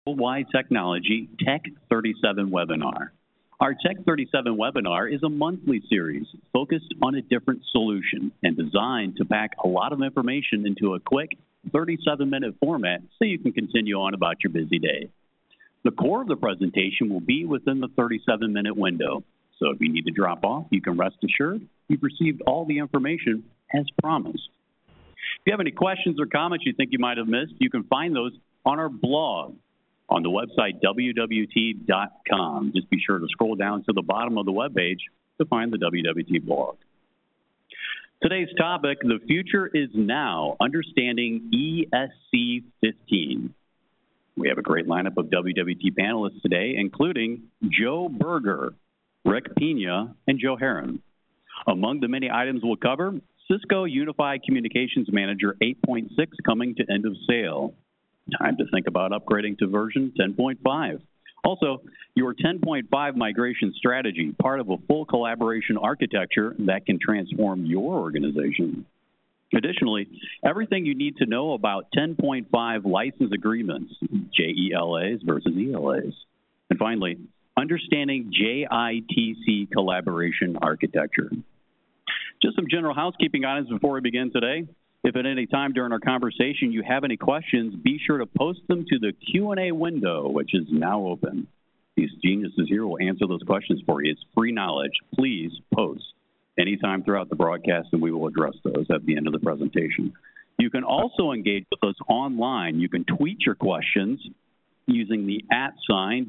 Worldwide Technology Tech 37 webinar. Our Tech 37 webinar is a monthly series focused on a different solution and designed to pack a lot of information into a quick 37-minute format so you can continue on about your busy day. The core of the presentation will be within the 37-minute window, so if you need to drop off, you can rest assured you've received all the information as promised. If you have any questions or comments you think you might have missed, you can find those on our blog on the website WWT.com. Just be sure to scroll down to the bottom of the webpage to find the WWT blog. Today's topic, the future is now, understanding ESC 15. We have a great lineup of WWT panelists today, including Joe Berger, Rick Pina, and Joe Herron. Among the many items we'll cover, Cisco Unified Communications Manager 8.6 coming to end of sale. Time to think about upgrading to version 10.5. Also, your 10.5 migration strategy, part of a full collaboration architecture that can transform your organization. Additionally, everything you need to know about 10.5 license agreements, JELAs versus ELAs. And finally, understanding JITC collaboration architecture. Just some general housekeeping items before we begin today. If at any time during our conversation you have any questions, be sure to post them to the Q&A window, which is now open. These geniuses here will answer those questions for you. It's free knowledge. Please post anytime throughout the broadcast, and we will address those at the end of the presentation. You can also engage with us online. You can tweet your questions using the @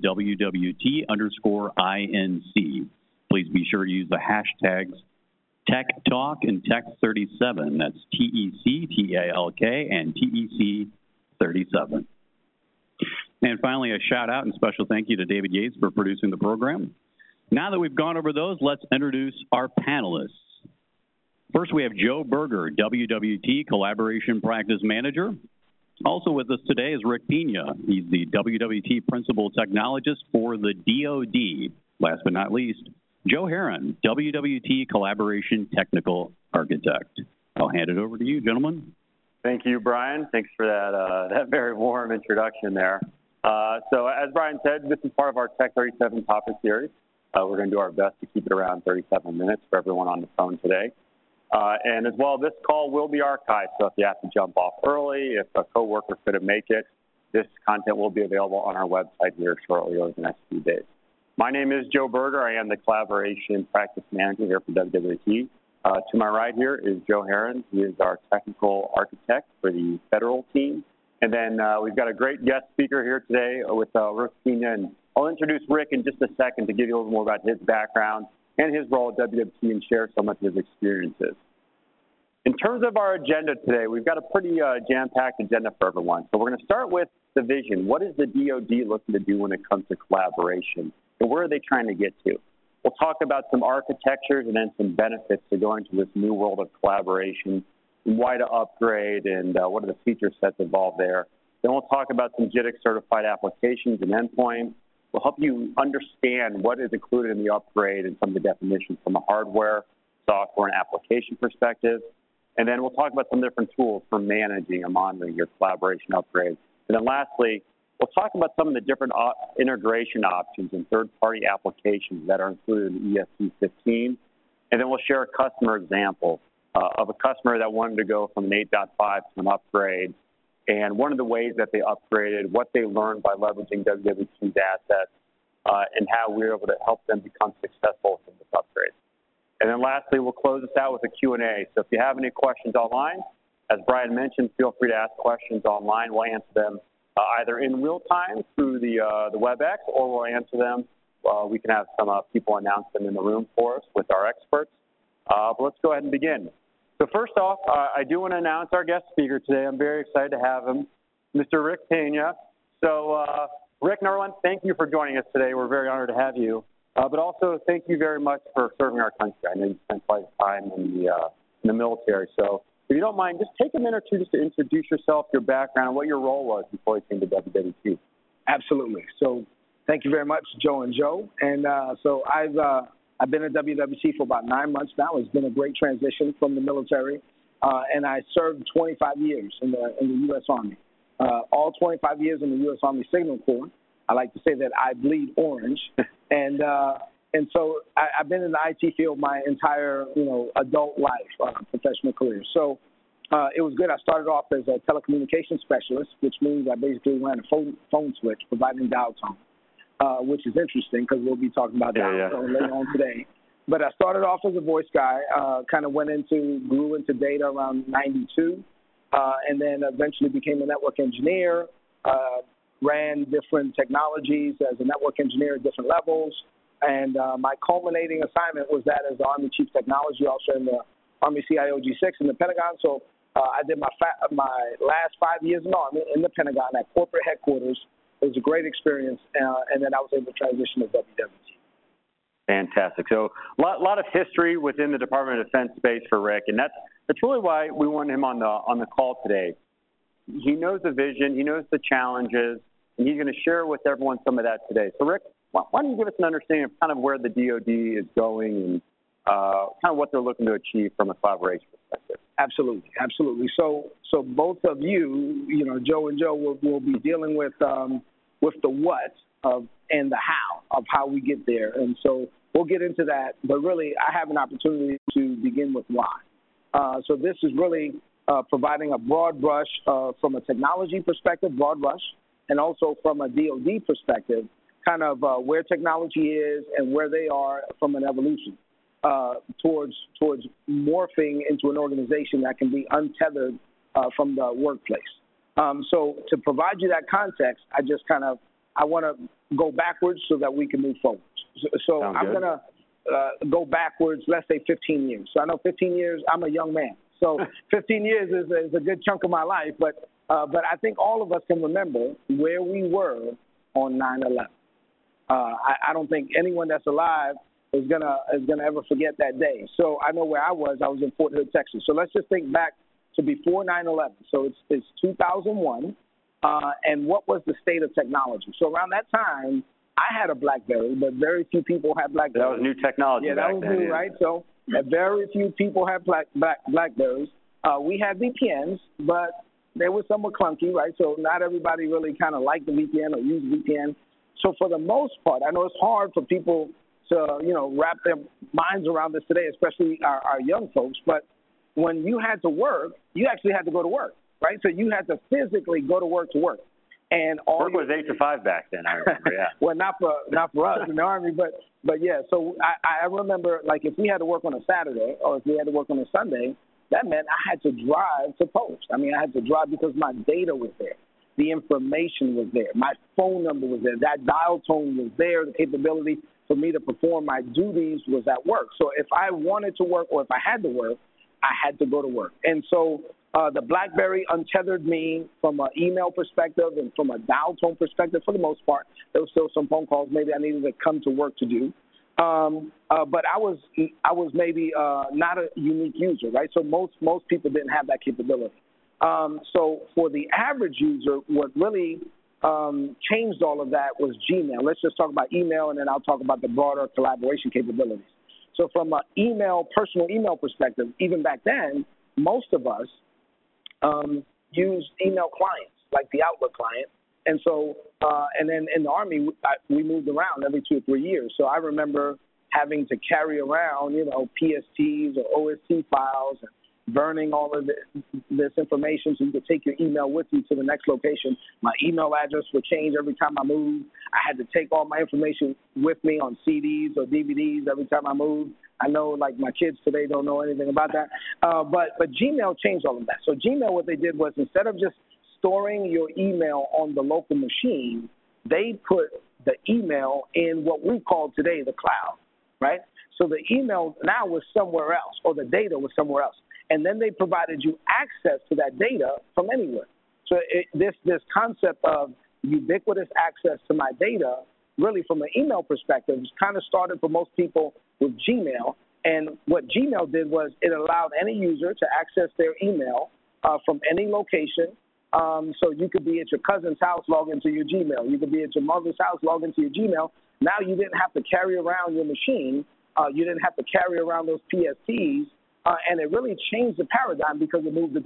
WWT_INC. Please be sure to use the hashtags Tech Talk and Tech 37. That's TECTALK and TEC 37. And finally, a shout out and special thank you to David Yates for producing the program. Now that we've gone over those, let's introduce our panelists. First, we have Joe Berger, WWT Collaboration Practice Manager. Also with us today is Rick Pina. He's the WWT Principal Technologist for the DoD. Last but not least, Joe Herron, WWT Collaboration Technical Architect. I'll hand it over to you, gentlemen. Thank you, Brian. Thanks for that very warm introduction there. So as Brian said, this is part of our Tech 37 topic series. We're going to do our best to keep it around 37 minutes for everyone on the phone today. And as well, this call will be archived, so if you have to jump off early, if a coworker couldn't make it, this content will be available on our website here shortly over the next few days. My name is Joe Berger. I am the Collaboration Practice Manager here for WWT. To my right here is Joe Herron. He is our Technical Architect for the federal team. And then we've got a great guest speaker here today with Rick Pina. And I'll introduce Rick in just a second to give you a little more about his background and his role at WWT and share some of his experiences. In terms of our agenda today, we've got a pretty jam-packed agenda for everyone. So we're going to start with the vision. What is the DoD looking to do when it comes to collaboration? And where are they trying to get to? We'll talk about some architectures and then some benefits to going to this new world of collaboration, and why to upgrade, and what are the feature sets involved there. Then we'll talk about some JITC certified applications and endpoints. We'll help you understand what is included in the upgrade and some of the definitions from a hardware, software, and application perspective. And then we'll talk about some different tools for managing and monitoring your collaboration upgrades. And then lastly, we'll talk about some of the different integration options and third-party applications that are included in ESC 15. And then we'll share a customer example of a customer that wanted to go from an 8.5 to an upgrade, and one of the ways that they upgraded, what they learned by leveraging WWT's assets, and how we were able to help them become successful in this upgrade. And then lastly, we'll close this out with a Q&A. So if you have any questions online, as Brian mentioned, feel free to ask questions online. We'll answer them either in real time through the WebEx, or we'll answer them. We can have some people announce them in the room for us with our experts. But let's go ahead and begin. So first off, I do want to announce our guest speaker today. I'm very excited to have him, Mr. Rick Pina. So Rick, number one, thank you for joining us today. We're very honored to have you. But also, thank you very much for serving our country. I know you spent quite a time in the military. So if you don't mind, just take a minute or two just to introduce yourself, your background, and what your role was before you came to WWT. Absolutely. So thank you very much, Joe and Joe. And so I've been at WWT for about 9 months now. It's been a great transition from the military. And I served 25 years in the U.S. Army. all 25 years in the U.S. Army Signal Corps. I like to say that I bleed orange, and so I've been in the IT field my entire adult life, professional career. So it was good. I started off as a telecommunications specialist, which means I basically ran a phone switch, providing dial tone, which is interesting because we'll be talking about dial tone later on today. But I started off as a voice guy, kind of grew into data around 92, and then eventually became a network engineer, ran different technologies as a network engineer at different levels. And my culminating assignment was that as the Army Chief Technology Officer in the Army CIO G6 in the Pentagon. So I did my last 5 years in the Army in the Pentagon at corporate headquarters. It was a great experience, and then I was able to transition to WWT. Fantastic. So a lot of history within the Department of Defense space for Rick, and that's really why we want him on the call today. He knows the vision, he knows the challenges, and he's going to share with everyone some of that today. So Rick, why don't you give us an understanding of kind of where the DoD is going and kind of what they're looking to achieve from a collaboration perspective? Absolutely. So both of you, Joe and Joe, will be dealing with the what and the how of how we get there. And so we'll get into that. But really, I have an opportunity to begin with why. So this is really providing a broad brush from a technology perspective, broad brush, and also from a DoD perspective, kind of where technology is and where they are from an evolution towards morphing into an organization that can be untethered from the workplace. So to provide you that context, I want to go backwards so that we can move forward. So I'm going to go backwards, let's say 15 years. So I know 15 years, I'm a young man. So 15 years is a good chunk of my life, but I think all of us can remember where we were on 9/11. I don't think anyone that's alive is gonna ever forget that day. So I know where I was. I was in Fort Hood, Texas. So let's just think back to before 9/11. So it's 2001, and what was the state of technology? So around that time, I had a BlackBerry, but very few people had BlackBerry. That was new technology. Yeah, that was new, right? So very few people had BlackBerries. We had VPNs, but they were somewhat clunky, right? So not everybody really kind of liked the VPN or used VPN. So for the most part, I know it's hard for people to, wrap their minds around this today, especially our young folks. But when you had to work, you actually had to go to work, right? So you had to physically go to work. And work was 8 to 5 back then, I remember, yeah. Well, not for us in the Army, but yeah. So I remember, like, if we had to work on a Saturday or if we had to work on a Sunday, that meant I had to drive to post. I mean, I had to drive because my data was there. The information was there. My phone number was there. That dial tone was there. The capability for me to perform my duties was at work. So if I wanted to work or if I had to work, I had to go to work. And so the BlackBerry untethered me from an email perspective and from a dial tone perspective for the most part. There was still some phone calls maybe I needed to come to work to do. But I was maybe not a unique user, right? So most people didn't have that capability. So for the average user, what really changed all of that was Gmail. Let's just talk about email, and then I'll talk about the broader collaboration capabilities. So from an personal email perspective, even back then, most of us used email clients, like the Outlook client. And so, and then in the Army, we moved around every 2 or 3 years. So I remember having to carry around, PSTs or OST files and burning all of this information so you could take your email with you to the next location. My email address would change every time I moved. I had to take all my information with me on CDs or DVDs every time I moved. I know, like, my kids today don't know anything about that. But Gmail changed all of that. So Gmail, what they did was instead of just storing your email on the local machine, they put the email in what we call today the cloud, right? So the email now was somewhere else, or the data was somewhere else. And then they provided you access to that data from anywhere. So this concept of ubiquitous access to my data, really from an email perspective, kind of started for most people with Gmail. And what Gmail did was it allowed any user to access their email from any location. So you could be at your cousin's house, log into your Gmail. You could be at your mother's house, log into your Gmail. Now you didn't have to carry around your machine. You didn't have to carry around those PSTs. And it really changed the paradigm because it moved the data.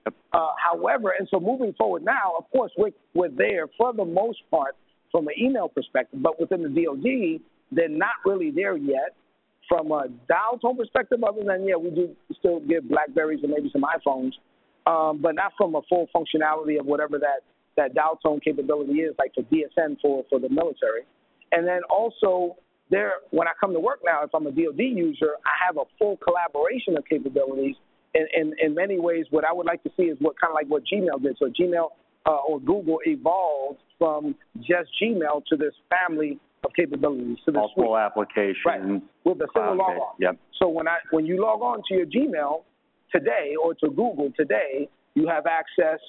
However, and so moving forward now, of course, we're there for the most part from an email perspective, but within the DoD, they're not really there yet from a dial tone perspective, other than, we do still give BlackBerries and maybe some iPhones, but not from a full functionality of whatever that dial tone capability is, like for DSN for the military. And then also, when I come to work now, if I'm a DoD user, I have a full collaboration of capabilities. In many ways, what I would like to see is what Gmail did. So Gmail or Google evolved from just Gmail to this family of capabilities, to this multiple applications, right, with a single log on. Yep. So when you log on to your Gmail today or to Google today, you have access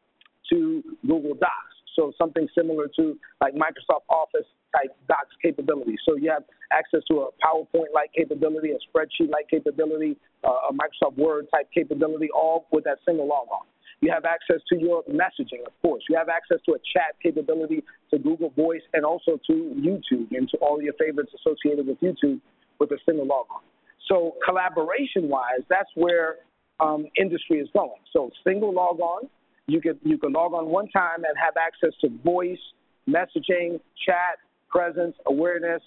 to Google Docs. So something similar to like Microsoft Office type Docs capability. So you have access to a PowerPoint-like capability, a spreadsheet-like capability, a Microsoft Word type capability, all with that single log-on. You have access to your messaging, of course. You have access to a chat capability, to Google Voice, and also to YouTube and to all your favorites associated with YouTube with a single log-on. So collaboration-wise, that's where industry is going. So single log-on. You can log on one time and have access to voice, messaging, chat, presence, awareness,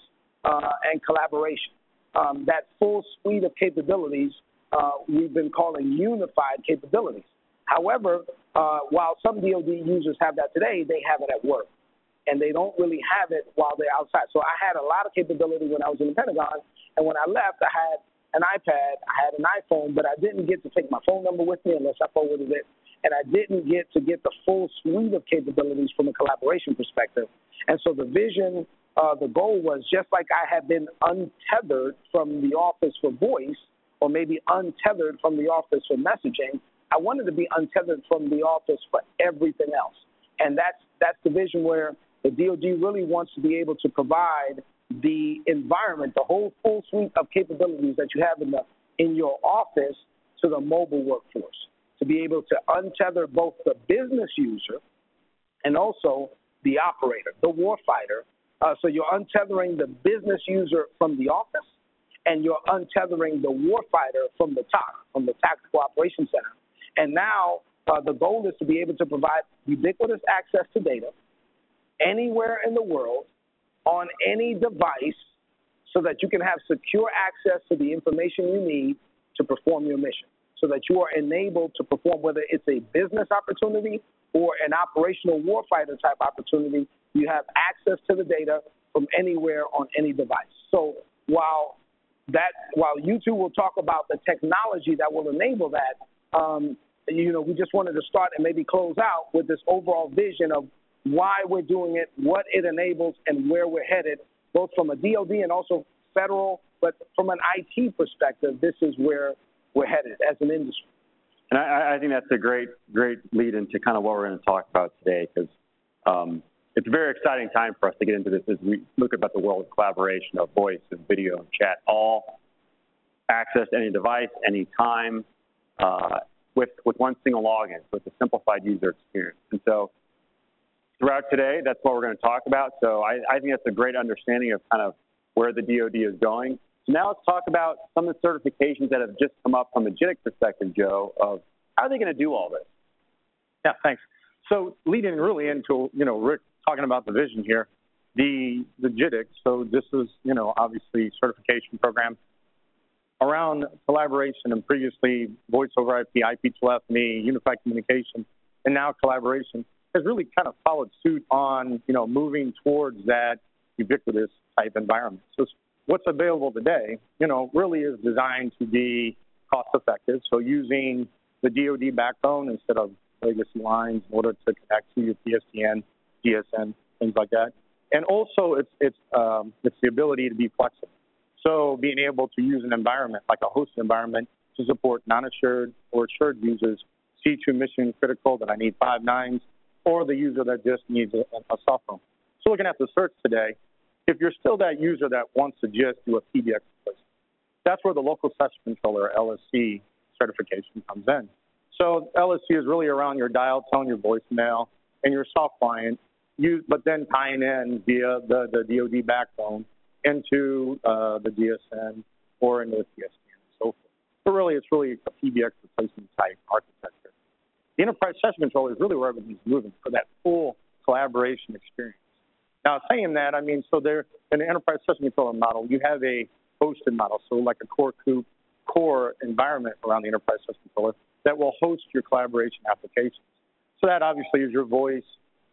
and collaboration. That full suite of capabilities we've been calling unified capabilities. However, while some DoD users have that today, they have it at work, and they don't really have it while they're outside. So I had a lot of capability when I was in the Pentagon, and when I left, I had an iPad, I had an iPhone, but I didn't get to take my phone number with me unless I forwarded it. And I didn't get to get the full suite of capabilities from a collaboration perspective. And so the vision, the goal was just like I had been untethered from the office for voice, or maybe untethered from the office for messaging, I wanted to be untethered from the office for everything else. And that's the vision where the DoD really wants to be able to provide the environment, the whole full suite of capabilities that you have in your office to the mobile workforce, to be able to untether both the business user and also the operator, the warfighter. So you're untethering the business user from the office, and you're untethering the warfighter from the TOC, from the Tactical Operations Center. And now the goal is to be able to provide ubiquitous access to data anywhere in the world on any device so that you can have secure access to the information you need to perform your mission, so that you are enabled to perform, whether it's a business opportunity or an operational warfighter type opportunity. You have access to the data from anywhere on any device. So while YouTube will talk about the technology that will enable that, we just wanted to start and maybe close out with this overall vision of why we're doing it, what it enables, and where we're headed, both from a DoD and also federal, but from an IT perspective, this is where we're headed as an industry. And I think that's a great lead into kind of what we're going to talk about today, because it's a very exciting time for us to get into this as we look about the world of collaboration, of voice and video and chat, all access any device, any time, with one single login, with a simplified user experience. And so throughout today, that's what we're going to talk about. So I think that's a great understanding of kind of where the DoD is going. So now let's talk about some of the certifications that have just come up from a JITC perspective, Joe, of how are they going to do all this? Yeah, thanks. So leading really into, Rick talking about the vision here, the JITC, so this is, obviously certification program around collaboration and previously voice over IP, IP telephony, unified communication, and now collaboration has really kind of followed suit on, moving towards that ubiquitous type environment. So what's available today, really is designed to be cost effective. So using the DoD backbone instead of legacy lines in order to connect to your PSTN, DSN, things like that. And also it's the ability to be flexible. So being able to use an environment like a hosted environment to support non-assured or assured users, C2 mission critical that I need 5 nines, or the user that just needs a soft phone. So looking at the search today, if you're still that user that wants to just do a PBX replacement, that's where the local session controller, LSC, certification comes in. So LSC is really around your dial tone, your voicemail, and your soft client, but then tying in via the DoD backbone into the DSN or into the PSTN and so forth. So really, it's really a PBX replacement type architecture. The enterprise session controller is really where everything's moving for that full collaboration experience. Now, saying that, I mean, so there in the enterprise session controller model, you have a hosted model, so like a core environment around the enterprise session controller that will host your collaboration applications. So that obviously is your voice,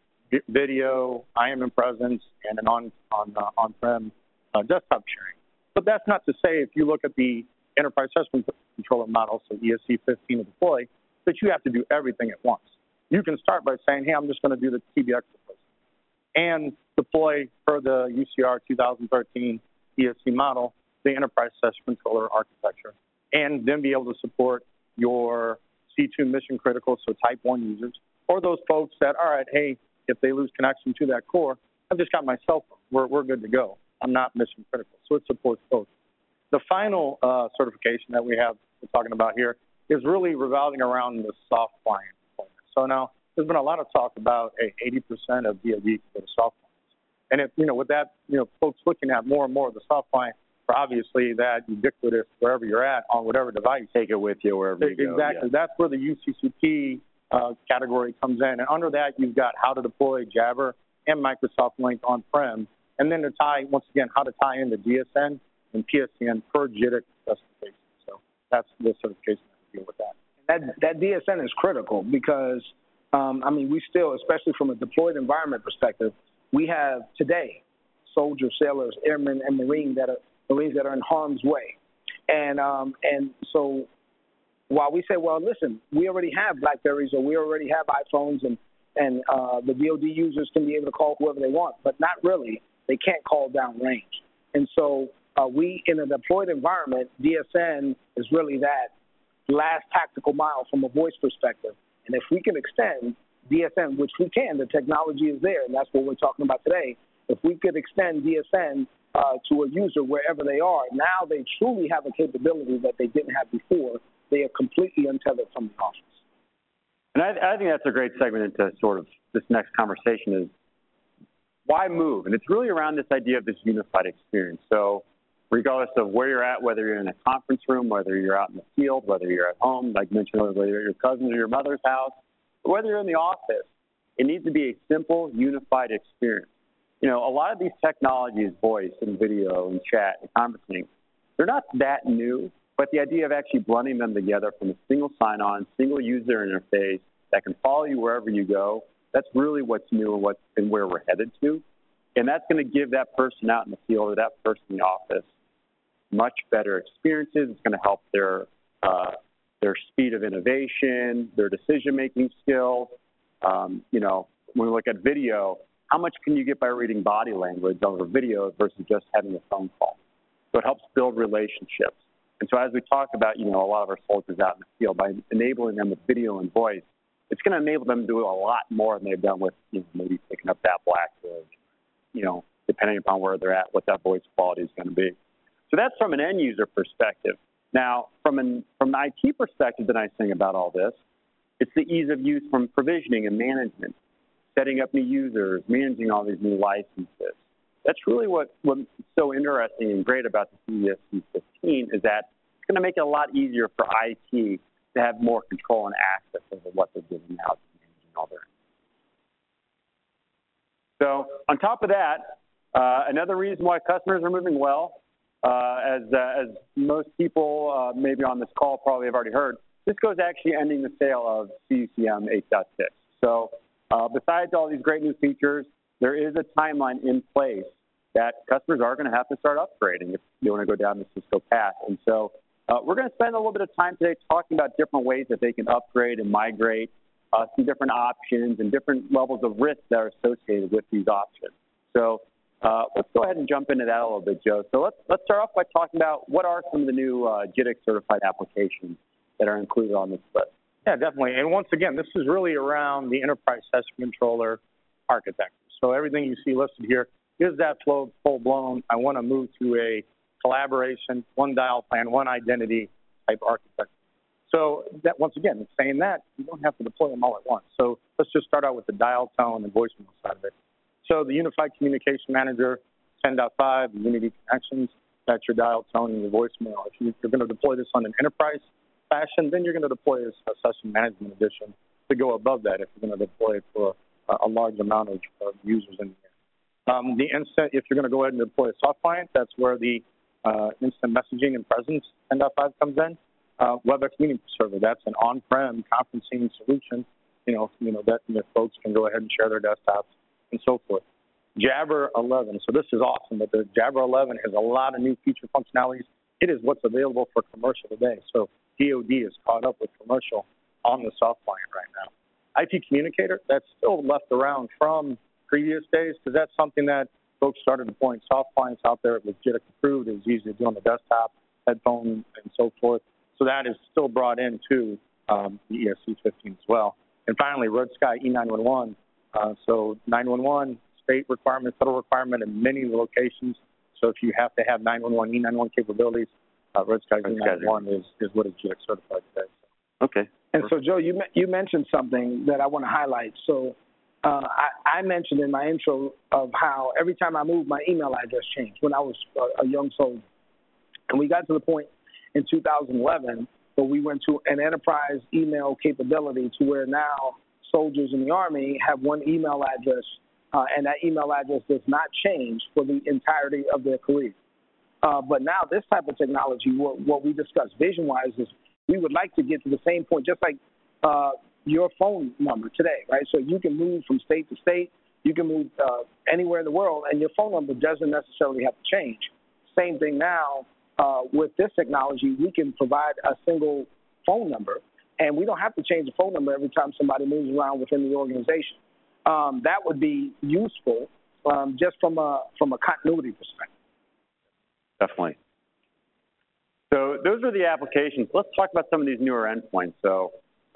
video, IM and presence, and an on-prem desktop sharing. But that's not to say if you look at the enterprise session controller model, so ESC15 to deploy, that you have to do everything at once. You can start by saying, hey, I'm just going to do the TBX replacement and deploy per the UCR 2013 ESC model, the enterprise session controller architecture, and then be able to support your C2 mission critical, so type 1 users, or those folks that, all right, hey, if they lose connection to that core, I've just got my cell phone. We're good to go. I'm not mission critical. So it supports both. The final certification that we have we're talking about here is really revolving around the soft client deployment. So now there's been a lot of talk about 80% of DoD for the soft clients. And if, with that, folks looking at more and more of the soft client for obviously that ubiquitous wherever you're at on whatever device. Take it with you wherever you go. Exactly. Yeah. That's where the UCCP category comes in. And under that, you've got how to deploy Jabber and Microsoft Link on-prem. And then to tie, once again, how to tie into DSN and PSTN per JITC specification. So that's the certification that deal with that. That DSN is critical because, we still, especially from a deployed environment perspective, we have today soldiers, sailors, airmen, and Marines that are in harm's way. And so while we say, well, listen, we already have BlackBerries or we already have iPhones and the DoD users can be able to call whoever they want, but not really. They can't call down range. And so we, in a deployed environment, DSN is really that last tactical mile from a voice perspective. And if we can extend DSN, which we can, the technology is there, and that's what we're talking about today. If we could extend DSN to a user wherever they are, now they truly have a capability that they didn't have before. They are completely untethered from the office. And I think that's a great segment into sort of this next conversation is why move? And it's really around this idea of this unified experience. So regardless of where you're at, whether you're in a conference room, whether you're out in the field, whether you're at home, like mentioned earlier, whether you're at your cousin's or your mother's house, or whether you're in the office, it needs to be a simple, unified experience. A lot of these technologies, voice and video and chat and conferencing, they're not that new, but the idea of actually blending them together from a single sign-on, single user interface that can follow you wherever you go, that's really what's new and where we're headed to. And that's going to give that person out in the field or that person in the office much better experiences. It's going to help their speed of innovation, their decision-making skills. When we look at video, how much can you get by reading body language over video versus just having a phone call? So it helps build relationships. And so as we talk about, a lot of our soldiers out in the field, by enabling them with video and voice, it's going to enable them to do a lot more than they've done with maybe picking up that BlackBerry, depending upon where they're at, what that voice quality is going to be. So that's from an end user perspective. Now, from an IT perspective, the nice thing about all this, it's the ease of use from provisioning and management, setting up new users, managing all these new licenses. That's really what's so interesting and great about the ESC15 is that it's going to make it a lot easier for IT to have more control and access over what they're giving out and managing all their. So on top of that, another reason why customers are moving well, as most people maybe on this call probably have already heard, Cisco is actually ending the sale of CUCM 8.6. So besides all these great new features, there is a timeline in place that customers are going to have to start upgrading if they want to go down the Cisco path. And so we're going to spend a little bit of time today talking about different ways that they can upgrade and migrate, some different options and different levels of risk that are associated with these options. So let's go ahead and jump into that a little bit, Joe. So let's start off by talking about what are some of the new JITC certified applications that are included on this list. Yeah, definitely. And once again, this is really around the enterprise session controller architecture. So everything you see listed here is that full-blown, I want to move to a collaboration, one dial plan, one identity type architecture. So that once again, saying that, you don't have to deploy them all at once. So let's just start out with the dial tone and voicemail side of it. So the Unified Communication Manager 10.5, the Unity Connections, that's your dial tone and your voicemail. If you're going to deploy this on an enterprise fashion, then you're going to deploy a Session Management Edition to go above that if you're going to deploy it for a large amount of users in there. The instant, if you're going to go ahead and deploy a soft client, that's where the instant messaging and presence 10.5 comes in. WebEx Meeting Server, that's an on-prem conferencing solution, that folks can go ahead and share their desktops and so forth. Jabber 11, so this is awesome, but the Jabber 11 has a lot of new feature functionalities. It is what's available for commercial today. So DoD is caught up with commercial on the soft client right now. IP Communicator, that's still left around from previous days because that's something that folks started deploying soft clients out there. It was JITC approved. It was easy to do on the desktop, headphone, and so forth. So that is still brought into the ESC15 as well. And finally, Red Sky E911. So 911, state requirement, federal requirement in many locations. So if you have to have 911, E911 capabilities, Red Sky E911 is what is JITC certified today. Okay. And so, Joe, you mentioned something that I want to highlight. So I mentioned in my intro of how every time I moved, my email address changed when I was a young soldier. And we got to the point in 2011 where we went to an enterprise email capability to where now soldiers in the Army have one email address, and that email address does not change for the entirety of their career. But now this type of technology, what we discussed vision-wise is we would like to get to the same point, just like your phone number today, right? So you can move from state to state, you can move anywhere in the world, and your phone number doesn't necessarily have to change. Same thing now with this technology, we can provide a single phone number, and we don't have to change the phone number every time somebody moves around within the organization. That would be useful just from a continuity perspective. Definitely. So those are the applications. Let's talk about some of these newer endpoints. So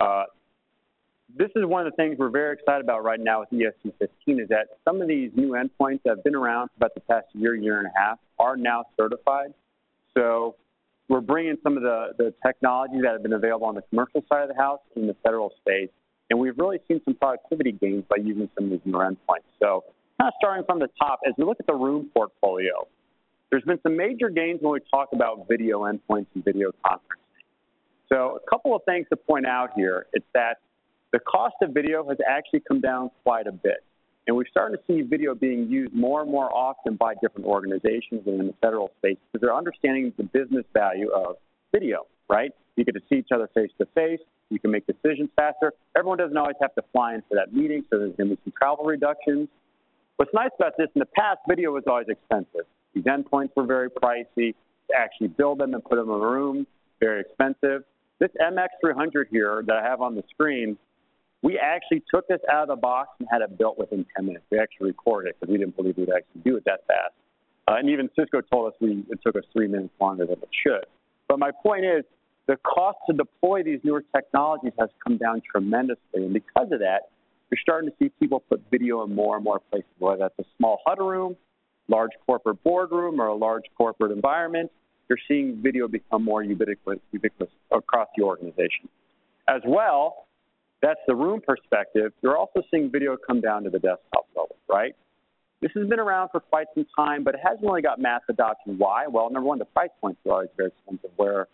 this is one of the things we're very excited about right now with ESC15 is that some of these new endpoints that have been around for about the past year and a half are now certified. So we're bringing some of the technology that have been available on the commercial side of the house in the federal space, and we've really seen some productivity gains by using some of these newer endpoints. So kind of starting from the top, as we look at the room portfolio, there's been some major gains when we talk about video endpoints and video conferencing. So a couple of things to point out here is that the cost of video has actually come down quite a bit. And we're starting to see video being used more and more often by different organizations and in the federal space because they're understanding the business value of video, right? You get to see each other face to face. You can make decisions faster. Everyone doesn't always have to fly into that meeting, so there's going to be some travel reductions. What's nice about this, in the past, video was always expensive. These endpoints were very pricey. To actually build them and put them in a room, very expensive. This MX300 here that I have on the screen, we actually took this out of the box and had it built within 10 minutes. We actually recorded it because we didn't believe we'd actually do it that fast. And even Cisco told us it took us 3 minutes longer than it should. But my point is, the cost to deploy these newer technologies has come down tremendously. And because of that, you're starting to see people put video in more and more places, whether that's a small huddle room, large corporate boardroom, or a large corporate environment. You're seeing video become more ubiquitous across the organization. As well, that's the room perspective. You're also seeing video come down to the desktop level, right? This has been around for quite some time, but it hasn't really got mass adoption. Why? Well, number one, the price points are always very expensive, where,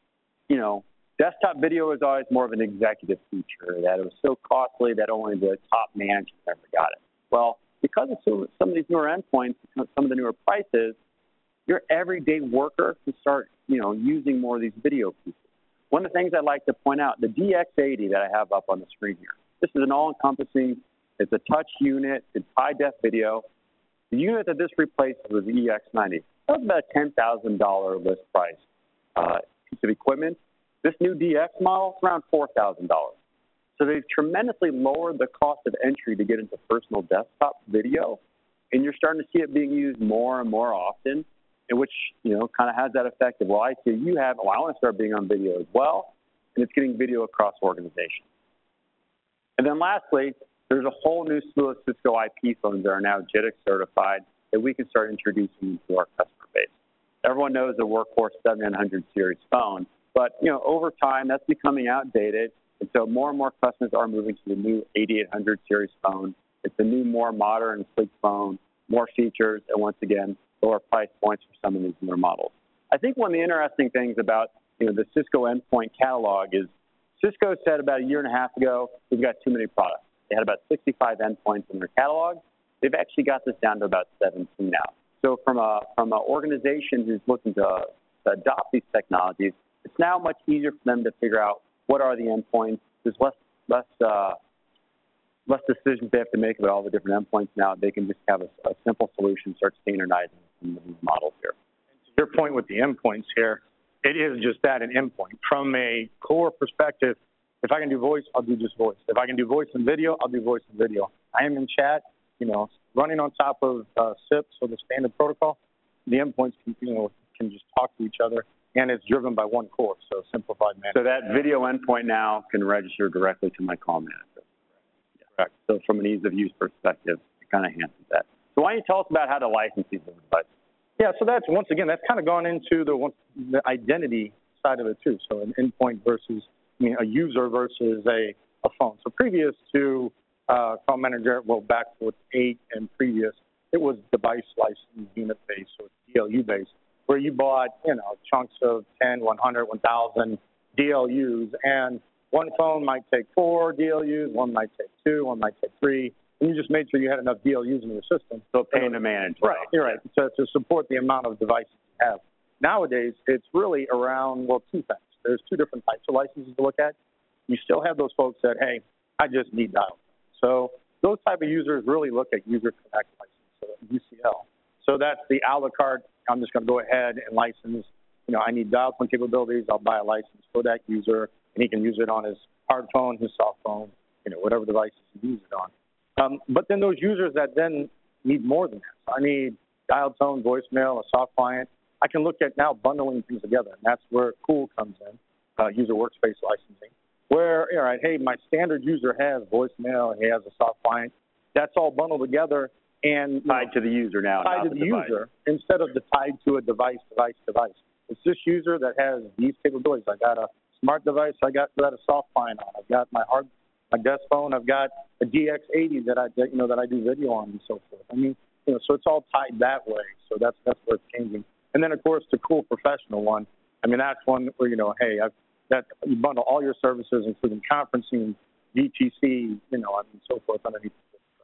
desktop video is always more of an executive feature, that it was so costly that only the top management ever got it. Well, because of some of these newer endpoints, some of the newer prices, your everyday worker can start, using more of these video pieces. One of the things I'd like to point out, the DX80 that I have up on the screen here, this is an all-encompassing, it's a touch unit, it's high-def video. The unit that this replaces was the EX90. That was about a $10,000 list price piece of equipment. This new DX model is around $4,000. So they've tremendously lowered the cost of entry to get into personal desktop video, and you're starting to see it being used more and more often, in which, kind of has that effect of, well, I see you have it, well, I want to start being on video as well, and it's getting video across organizations. And then lastly, there's a whole new slew of Cisco IP phones that are now JITC certified that we can start introducing to our customer base. Everyone knows the Workhorse 7900 series phone, but, over time, that's becoming outdated. And so more and more customers are moving to the new 8800 series phone. It's a new, more modern, sleek phone, more features, and once again, lower price points for some of these newer models. I think one of the interesting things about the Cisco endpoint catalog is Cisco said about a year and a half ago, we've got too many products. They had about 65 endpoints in their catalog. They've actually got this down to about 17 now. So from an organization who's looking to adopt these technologies, it's now much easier for them to figure out what are the endpoints. There's less decisions they have to make about all the different endpoints now. They can just have a simple solution, start standardizing some of these models here. To your point with the endpoints here, it is just that, an endpoint. From a core perspective, if I can do voice, I'll do just voice. If I can do voice and video, I'll do voice and video. I am in chat, running on top of SIP, so the standard protocol. The endpoints can just talk to each other, and it's driven by one core, so simplified management. So that video endpoint now can register directly to my call manager. Correct. So from an ease of use perspective, it kind of enhances that. So why don't you tell us about how to license these devices? Yeah, so that's, once again, that's kind of gone into the identity side of it too. So an endpoint versus, a user versus a phone. So previous to Call Manager, well, back with 8 and previous, it was device license unit based, so it's DLU based, where you bought, chunks of 10, 100, 1,000 DLUs, and one phone might take 4 DLUs, one might take 2, one might take 3, and you just made sure you had enough DLUs in your system. So paying to manage. Right, you're right, to support the amount of devices you have. Nowadays, it's really around, two things. There's 2 different types of licenses to look at. You still have those folks that, hey, I just need dial. So those type of users really look at User Connect license, so UCL. So that's the a la carte. I'm just going to go ahead and license. I need dial tone capabilities. I'll buy a license for that user, and he can use it on his hard phone, his soft phone, whatever devices he uses it on. But then those users that then need more than that. So I need dial tone, voicemail, a soft client. I can look at now bundling things together, and that's where Cool comes in, user workspace licensing, where, all right, hey, my standard user has voicemail, he has a soft client. That's all bundled together and tied to the user now. Tied to the user instead of tied to a device. It's this user that has these capabilities. I got a smart device. I got a soft client on. I've got my desk phone. I've got a DX80 that I do video on and so forth. So it's all tied that way. So that's where it's changing. And then of course the Cool Professional one. That's one where you bundle all your services, including conferencing, VTC, and so forth underneath.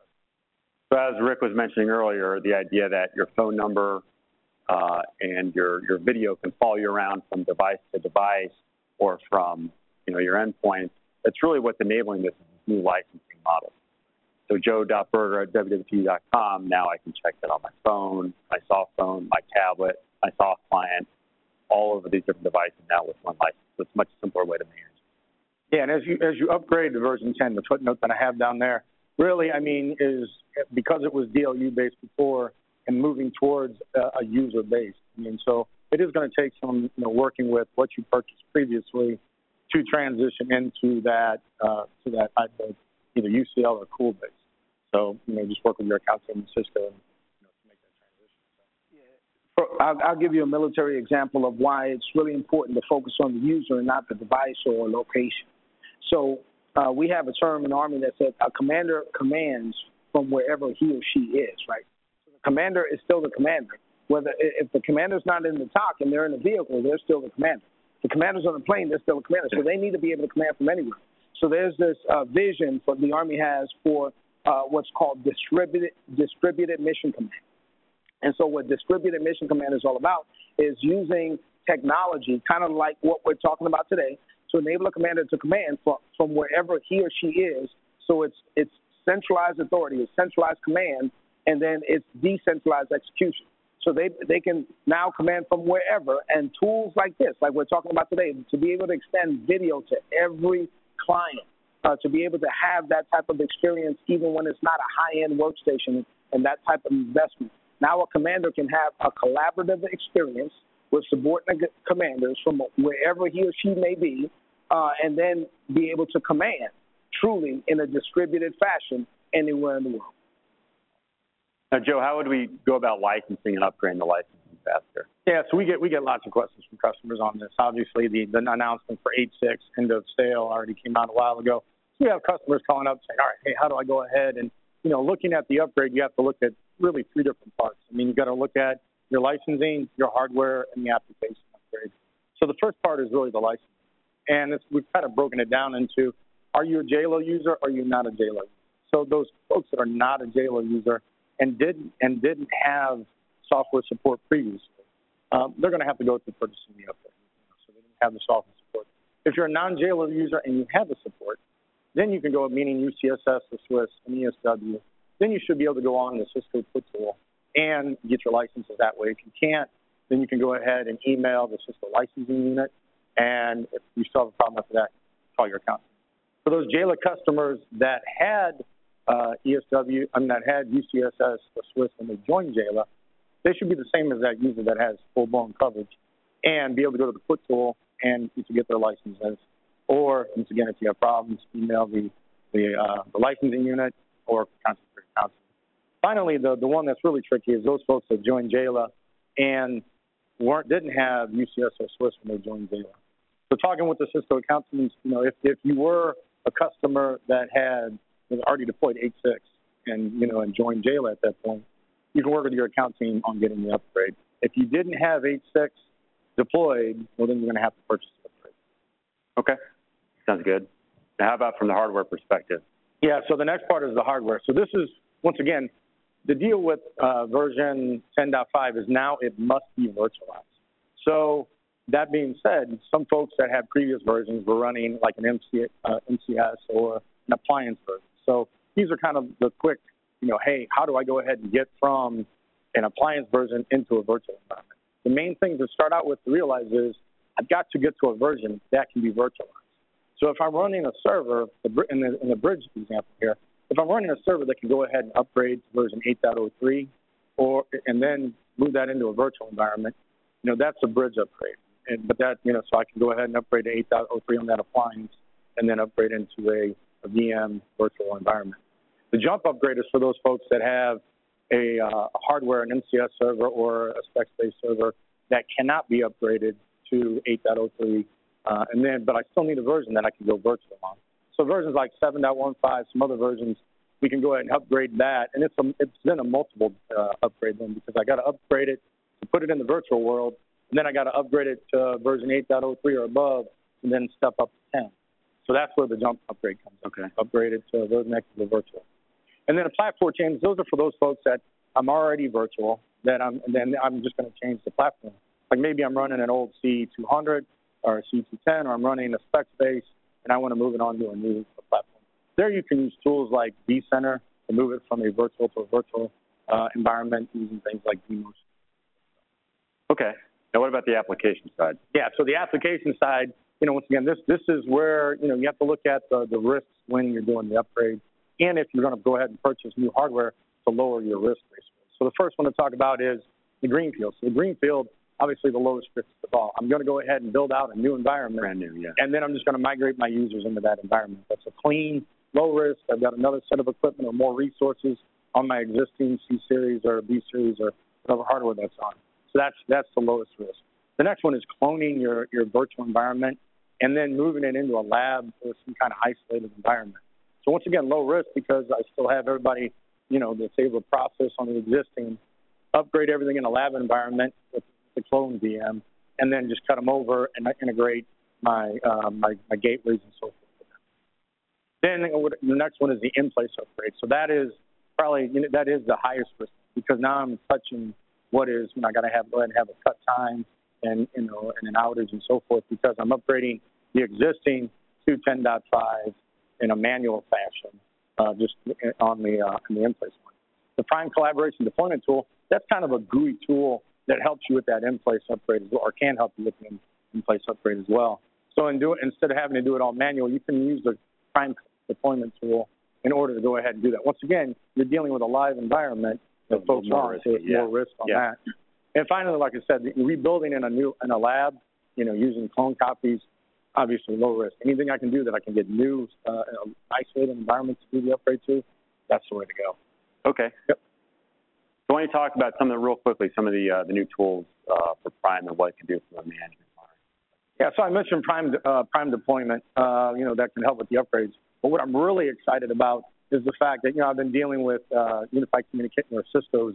So as Rick was mentioning earlier, the idea that your phone number and your video can follow you around from device to device or from your endpoints, that's really what's enabling this new licensing model. So joe.berger@wwt.com, now I can check that on my phone, my soft phone, my tablet, my soft client, all over these different devices now with one license. So it's a much simpler way to manage. Yeah, and as you upgrade to version 10, the footnote that I have down there, really, is because it was DLU based before and moving towards a user base. So it is going to take some working with what you purchased previously to transition into that type of either UCL or Cool base. So just work with your account team in Cisco and to make that transition. I'll give you a military example of why it's really important to focus on the user and not the device or location. So we have a term in the Army that says a commander commands from wherever he or she is, right? So the commander is still the commander. If the commander's not in the TOC and they're in the vehicle, they're still the commander. The commander's on the plane, they're still the commander. So they need to be able to command from anywhere. So there's this vision that the Army has for what's called distributed mission command. And so what distributed mission command is all about is using technology, kind of like what we're talking about today, to enable a commander to command from wherever he or she is. So it's centralized authority, it's centralized command, and then it's decentralized execution. So they can now command from wherever, and tools like this, like we're talking about today, to be able to extend video to every client, to be able to have that type of experience even when it's not a high-end workstation and that type of investment. Now a commander can have a collaborative experience with subordinate commanders from wherever he or she may be, and then be able to command truly in a distributed fashion anywhere in the world. Now, Joe, how would we go about licensing and upgrading the licensing faster? Yeah, so we get lots of questions from customers on this. Obviously, the announcement for 8.6 end of sale already came out a while ago. So we have customers calling up saying, all right, hey, how do I go ahead? And, looking at the upgrade, you have to look at really 3 different parts. You've got to look at your licensing, your hardware, and the application upgrade. So the first part is really the licensing. And we've kind of broken it down into, are you a JLo user or are you not a JLo user? So those folks that are not a JLo user and didn't have software support previously, they're going to have to go through purchasing the upgrade. So they didn't have the software support. If you're a non-JLo user and you have the support, then you can go, meaning UCSS, the Swiss, and ESW, then you should be able to go on the Cisco Put Tool and get your licenses that way. If you can't, then you can go ahead and email the Cisco licensing unit, and if you still have a problem after that, call your accountant. For those JLo customers that had that had UCSS or Swiss when they joined JLo, they should be the same as that user that has full-blown coverage and be able to go to the Put Tool and to get their licenses. Or, once again, if you have problems, email the licensing unit or contact your accountant. Finally, the one that's really tricky is those folks that joined JLo and didn't have UCSS or Swiss when they joined JLo. So talking with the Cisco accountants, if you were a customer that had already deployed 8.6 and joined JLo at that point, you can work with your account team on getting the upgrade. If you didn't have 8.6 deployed, well, then you're going to have to purchase the upgrade. Okay, sounds good. Now, how about from the hardware perspective? Yeah, so the next part is the hardware. So this is, once again, the deal with version 10.5 is now it must be virtualized. So that being said, some folks that had previous versions were running like an MCS or an appliance version. So these are kind of the quick, hey, how do I go ahead and get from an appliance version into a virtual environment? The main thing to start out with to realize is I've got to get to a version that can be virtualized. So if I'm running a server, in the bridge example here, if I'm running a server that can go ahead and upgrade to version 8.03 and then move that into a virtual environment, that's a bridge upgrade. But that, so I can go ahead and upgrade to 8.03 on that appliance and then upgrade into a VM virtual environment. The jump upgrade is for those folks that have a hardware, an MCS server or a specs-based server that cannot be upgraded to 8.03, but I still need a version that I can go virtual on. So versions like 7.15, some other versions, we can go ahead and upgrade that, and it's then a multiple upgrade then because I got to upgrade it to put it in the virtual world, and then I got to upgrade it to version 8.03 or above, and then step up to 10. So that's where the jump upgrade comes. Okay. Upgrade it to those next to the virtual. And then a platform change, those are for those folks that I'm already virtual, and then I'm just going to change the platform. Like maybe I'm running an old C200 or a C210, or I'm running a specs-based, and I want to move it on to a new platform. There you can use tools like vCenter to move it from a virtual to a virtual environment using things like vMotion. Okay. Now what about the application side? Yeah, so the application side, once again, this is where, you have to look at the risks when you're doing the upgrade, and if you're going to go ahead and purchase new hardware to lower your risk ratio. So the first one to talk about is the greenfield. So the greenfield, obviously the lowest risk of all. I'm going to go ahead and build out a new environment. Brand new, yeah. And then I'm just going to migrate my users into that environment. That's a clean, low risk. I've got another set of equipment or more resources on my existing C-Series or B-Series or whatever hardware that's on. So that's the lowest risk. The next one is cloning your virtual environment and then moving it into a lab or some kind of isolated environment. So once again, low risk because I still have everybody, that's able to process on the existing, upgrade everything in a lab environment with the clone VM, and then just cut them over and integrate my gateways and so forth. Then the next one is the in-place upgrade. So that is probably that is the highest risk because now I'm touching what is I got to go ahead and have a cut time and and an outage and so forth because I'm upgrading the existing to 10.5 in a manual fashion, just on the in-place one. The Prime Collaboration Deployment Tool, that's kind of a GUI tool that helps you with that in-place upgrade as well, or can help you with the in-place upgrade as well. So instead of having to do it all manual, you can use the Prime Deployment Tool in order to go ahead and do that. Once again, you're dealing with a live environment that folks are, so it's more risk on that. And finally, like I said, rebuilding in a lab, using clone copies, obviously low risk. Anything I can do that I can get new isolated environments to do the upgrade to, that's the way to go. Okay. Yep. So why don't you talk about some of the new tools for Prime and what it can do from a management part? Yeah, so I mentioned Prime deployment, that can help with the upgrades. But what I'm really excited about is the fact that, I've been dealing with Unified Communication or Cisco's,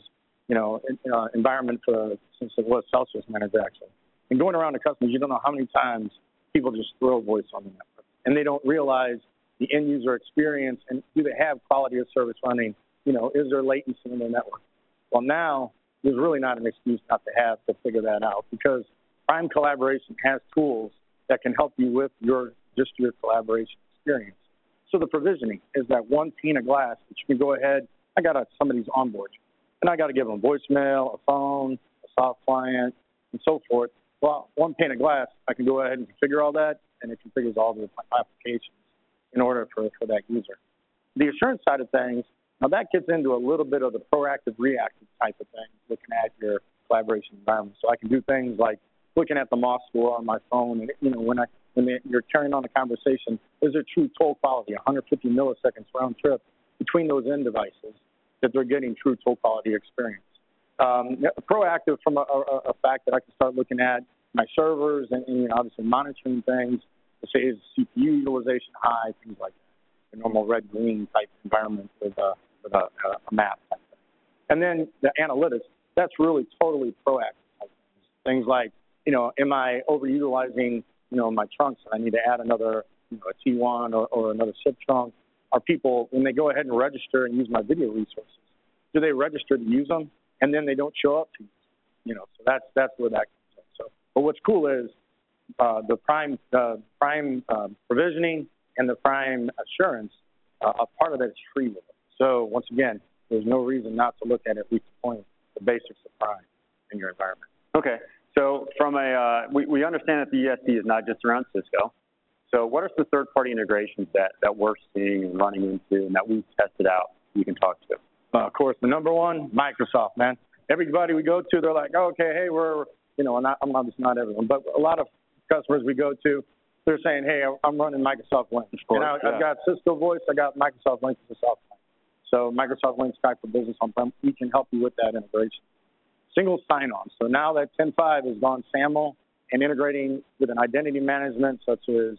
environment since it was Celsius Manager actually. And going around to customers, you don't know how many times people just throw voice on the network, and they don't realize the end user experience and do they have quality of service running? Is there latency in their network? Well, now there's really not an excuse not to figure that out, because Prime Collaboration has tools that can help you with your collaboration experience. So the provisioning is that one pane of glass that you can go ahead. I got somebody's on board, and I got to give them voicemail, a phone, a soft client, and so forth. Well, one pane of glass, I can go ahead and configure all that, and it configures all the applications in order for that user. The assurance side of things, now that gets into a little bit of the proactive, reactive type of thing, looking at your collaboration environment. So I can do things like looking at the MOS score on my phone, and when you're carrying on a conversation, is there true toll quality, 150 milliseconds round trip between those end devices, that they're getting true toll quality experience. Proactive from a fact that I can start looking at my servers and obviously monitoring things to say, is CPU utilization high, things like that. A normal red-green type environment with a map type thing. And then the analytics, that's really totally proactive type things. Things like, am I overutilizing, my trunks and I need to add another, a T1 or another SIP trunk? Are people, when they go ahead and register and use my video resources, do they register to use them and then they don't show up to use them? So that's where that comes in. So, but what's cool is the Prime provisioning and the Prime assurance, a part of that is free with it. So once again, there's no reason not to look at least the point, the basics of Prime in your environment. Okay. So from we understand that the ESD is not just around Cisco. So what are some third-party integrations that we're seeing and running into and that we've tested out you can talk to? Of course, the number one, Microsoft, man. Everybody we go to, they're like, oh, okay, hey, we're, and I'm obviously not everyone, but a lot of customers we go to, they're saying, hey, I'm running Microsoft Lync. I've got Cisco Voice, I got Microsoft Lync as a soft line. So Microsoft Lync, Skype for Business on-prem, we can help you with that integration. Single sign-on. So now that 10.5 has gone SAML and integrating with an identity management such as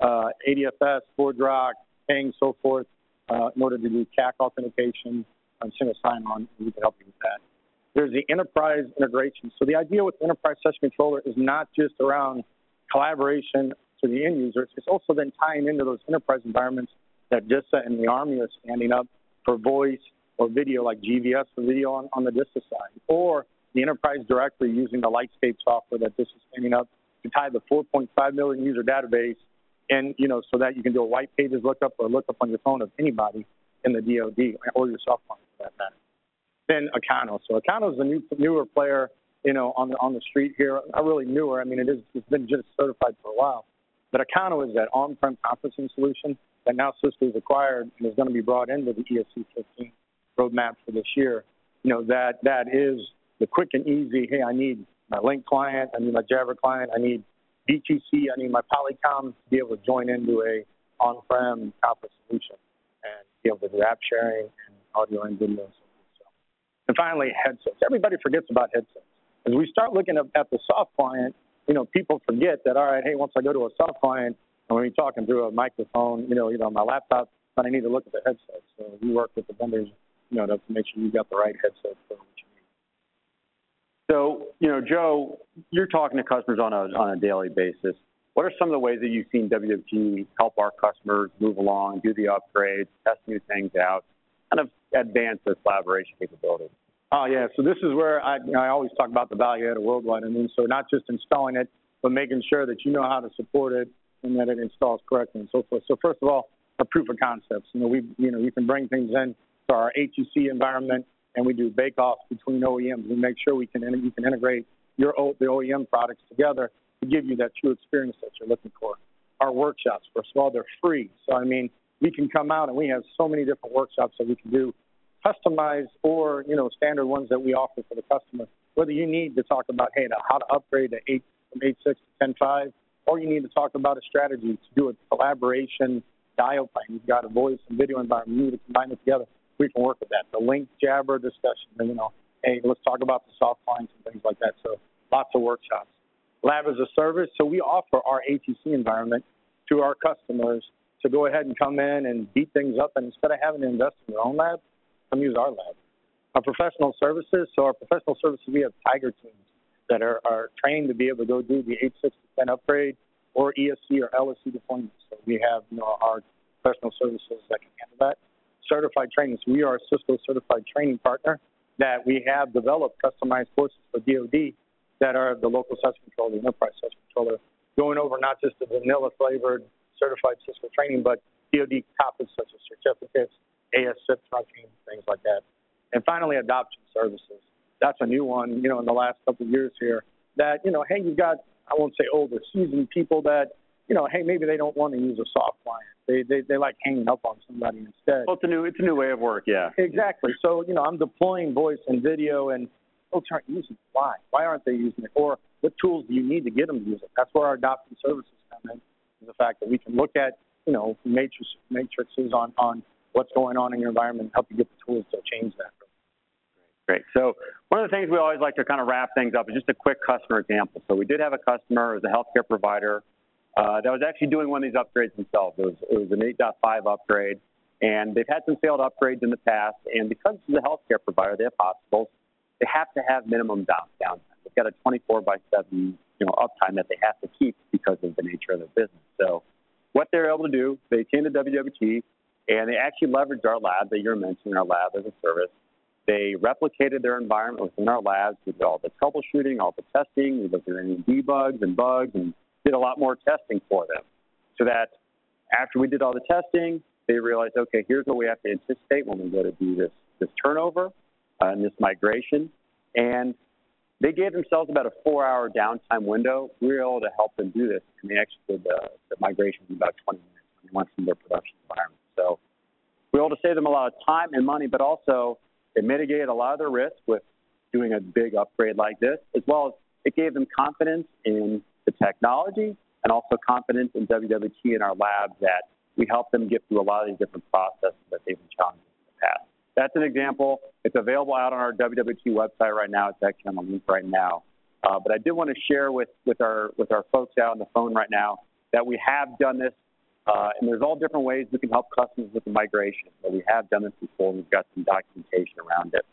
ADFS, ForgeRock, Ping, so forth, in order to do CAC authentication and single sign-on, we can help you with that. There's the enterprise integration. So the idea with the enterprise session controller is not just around collaboration to the end users. It's also then tying into those enterprise environments that DISA and the Army are standing up for voice or video, like GVS for video on the DISA side, or the enterprise directory using the Lightscape software that DISA is standing up to tie the 4.5 million user database, and so that you can do a white pages lookup or lookup on your phone of anybody in the DoD or your soft phone for that matter. Then Acano. So Acano is a newer player, on the street here. Not really newer. I mean, it's been just certified for a while. But Acano is that on-prem conferencing solution that now Cisco has acquired and is going to be brought into the ESC 15 roadmap for this year. That is the quick and easy. Hey, I need my Lync client. I need my Jabber client. I need B2C. I need my Polycom to be able to join into a on-prem conference solution and be able to do app sharing and audio and video and so forth. And finally, headsets. Everybody forgets about headsets. As we start looking at the soft client, people forget that, all right, hey, once I go to a soft client, I'm going to be talking through a microphone, either on my laptop, but I need to look at the headset. So we work with the vendors, to make sure you got the right headset for what you need. So, Joe, you're talking to customers on a daily basis. What are some of the ways that you've seen WFG help our customers move along, do the upgrades, test new things out, kind of advance their collaboration capabilities? Oh, yeah. So this is where I always talk about the value added worldwide. So not just installing it, but making sure that you know how to support it and that it installs correctly and so forth. So first of all, a proof of concepts. You can bring things in to our HEC environment, and we do bake-offs between OEMs. We make sure you can integrate the OEM products together to give you that true experience that you're looking for. Our workshops, first of all, they're free. So, we can come out and we have so many different workshops that we can do, customized or, standard ones that we offer for the customer. Whether you need to talk about, hey, how to upgrade from 8.6 to 10.5, or you need to talk about a strategy to do a collaboration dial plan. You've got a voice and video environment. You need to combine it together. We can work with that. The Lync Jabber discussion, hey, let's talk about the soft clients and things like that. So lots of workshops. Lab as a service. So we offer our ATC environment to our customers to go ahead and come in and beat things up. And instead of having to invest in their own lab, come use our lab. Our professional services. So our professional services, we have Tiger teams that are trained to be able to go do the 8.6 to 10 upgrade or ESC or LSC deployments. So we have our professional services that can handle that. Certified training. So we are a Cisco certified training partner that we have developed customized courses for DoD that are the local SES controller, the enterprise SES controller, going over not just the vanilla flavored certified Cisco training, but DoD topics such as certificates, AS-CIP trunking, things like that. And finally, adoption services. That's a new one, in the last couple of years here that, hey, you've got, I won't say older, seasoned people that, hey, maybe they don't want to use a soft client. They like hanging up on somebody instead. Well, it's a new way of work, yeah. Exactly. So, I'm deploying voice and video, and folks aren't using it. Why? Why aren't they using it? Or what tools do you need to get them to use it? That's where our adoption services come in, is the fact that we can look at, matrices on what's going on in your environment and help you get the tools to change that. Great. So one of the things we always like to kind of wrap things up is just a quick customer example. So we did have a customer, it was a healthcare provider, that was actually doing one of these upgrades themselves. It was an 8.5 upgrade, and they've had some failed upgrades in the past, and because it's a healthcare provider, they have hospitals, they have to have minimum downtime. They've got a 24/7 uptime that they have to keep because of the nature of their business. So what they're able to do, they came to WWT, and they actually leveraged our lab that you're mentioning, our lab as a service. They replicated their environment within our labs. We did all the troubleshooting, all the testing. We looked at any debugs and bugs and did a lot more testing for them. So that after we did all the testing, they realized, okay, here's what we have to anticipate when we go to do this turnover and this migration. And they gave themselves about a 4-hour downtime window. We were able to help them do this, and they actually did the migration in about 20 minutes when they went from their production environment. So we were able to save them a lot of time and money, but also it mitigated a lot of their risk with doing a big upgrade like this, as well as it gave them confidence in the technology and also confidence in WWT and our labs that we help them get through a lot of these different processes that they've been challenged in the past. That's an example. It's available out on our WWT website right now. It's actually on the link right now. But I did want to share with our folks out on the phone right now that we have done this, and there's all different ways we can help customers with the migration. So we have done this before, and we've got some documentation around it.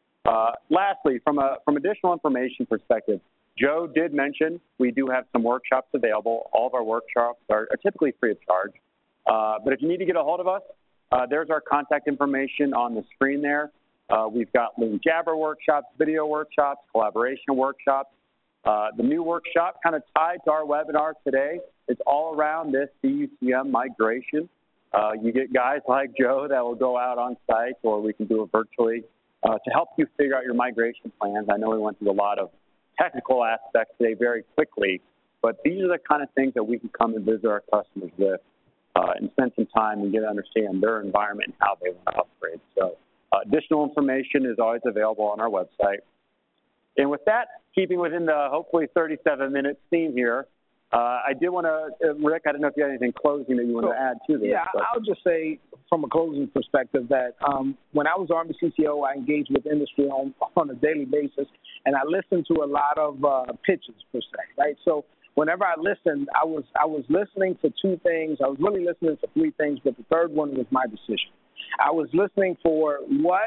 Lastly, from additional information perspective, Joe did mention we do have some workshops available. All of our workshops are typically free of charge. But if you need to get a hold of us, there's our contact information on the screen there. We've got Lean Jabber workshops, video workshops, collaboration workshops. The new workshop kind of tied to our webinar today is all around this CUCM migration. You get guys like Joe that will go out on site, or we can do it virtually to help you figure out your migration plans. I know we went through a lot of technical aspects today very quickly, but these are the kind of things that we can come and visit our customers with and spend some time and get to understand their environment and how they want to upgrade. So additional information is always available on our website. And with that, keeping within the hopefully 37-minute theme here, I did want to, Rick, I don't know if you had anything closing that you want to add to this. Yeah, I'll just say from a closing perspective that when I was Army CTO, I engaged with industry on a daily basis, and I listened to a lot of pitches per se, right? So whenever I listened, I was listening for two things. I was really listening for three things, but the third one was my decision. I was listening for what,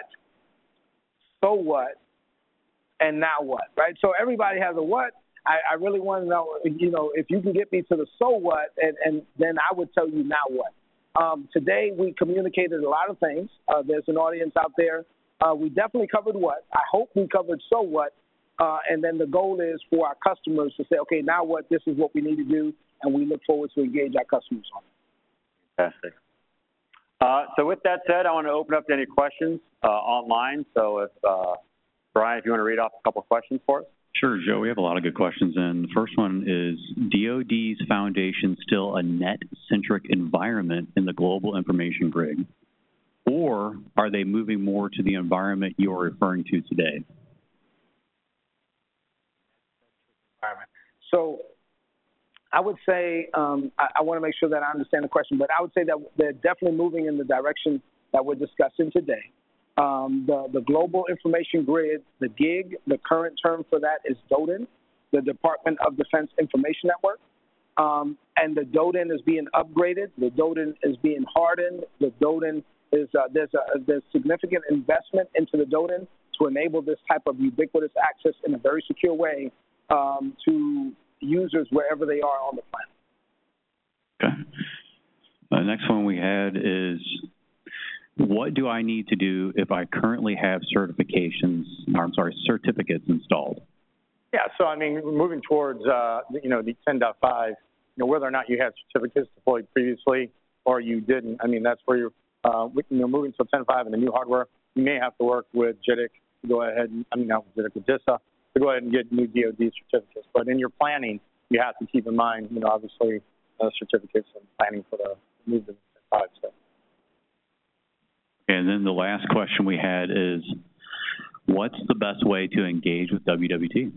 so what, and now what, right? So everybody has a what. I really want to know, if you can get me to the so what, and then I would tell you now what. Today we communicated a lot of things. There's an audience out there. We definitely covered what. I hope we covered so what. And then the goal is for our customers to say, okay, now what, this is what we need to do, and we look forward to engage our customers on it. Fantastic. So with that said, I want to open up to any questions online. So if, Brian, if you want to read off a couple of questions for us. Sure, Joe. We have a lot of good questions. And the first one is, DoD's foundation still a net-centric environment in the global information grid? Or are they moving more to the environment you're referring to today? So I would say, I want to make sure that I understand the question, but I would say that they're definitely moving in the direction that we're discussing today. The Global Information Grid, the GIG, the current term for that is DODIN, the Department of Defense Information Network. And the DODIN is being upgraded. The DODIN is being hardened. The DODIN is, there's significant investment into the DODIN to enable this type of ubiquitous access in a very secure way to users wherever they are on the planet. Okay. The next one we had is, what do I need to do if I currently have certificates installed? Yeah, so I mean, moving towards the 10.5, whether or not you had certificates deployed previously or you didn't, I mean, that's where you're moving to 10.5 and the new hardware. You may have to work with JITC to go ahead and, not with JITC, with DISA, to go ahead and get new DoD certificates. But in your planning, you have to keep in mind, obviously, certificates and planning for the move to 10.5. So. And then the last question we had is, what's the best way to engage with WWT?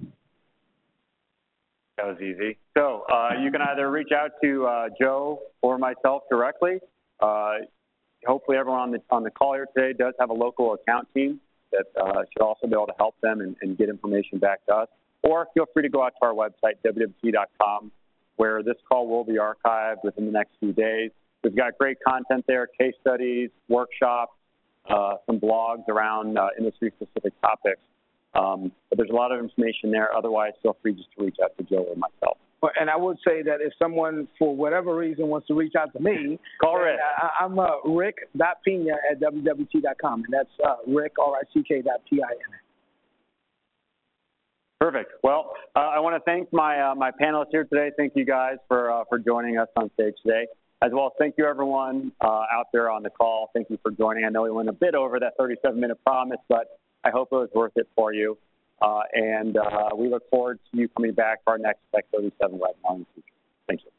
That was easy. So you can either reach out to Joe or myself directly. Hopefully everyone on the call here today does have a local account team that should also be able to help them and get information back to us. Or feel free to go out to our website, WWT.com, where this call will be archived within the next few days. We've got great content there, case studies, workshops, some blogs around industry-specific topics. But there's a lot of information there. Otherwise, feel free just to reach out to Joe or myself. And I would say that if someone, for whatever reason, wants to reach out to me, call Rick. I'm rick.pina@wwt.com, and that's Rick, RICK.PINA. Perfect. Well, I want to thank my panelists here today. Thank you guys for joining us on stage today. As well as thank you, everyone out there on the call. Thank you for joining. I know we went a bit over that 37-minute promise, but I hope it was worth it for you. And we look forward to you coming back for our next Tech 37 webinar in the future. Thank you.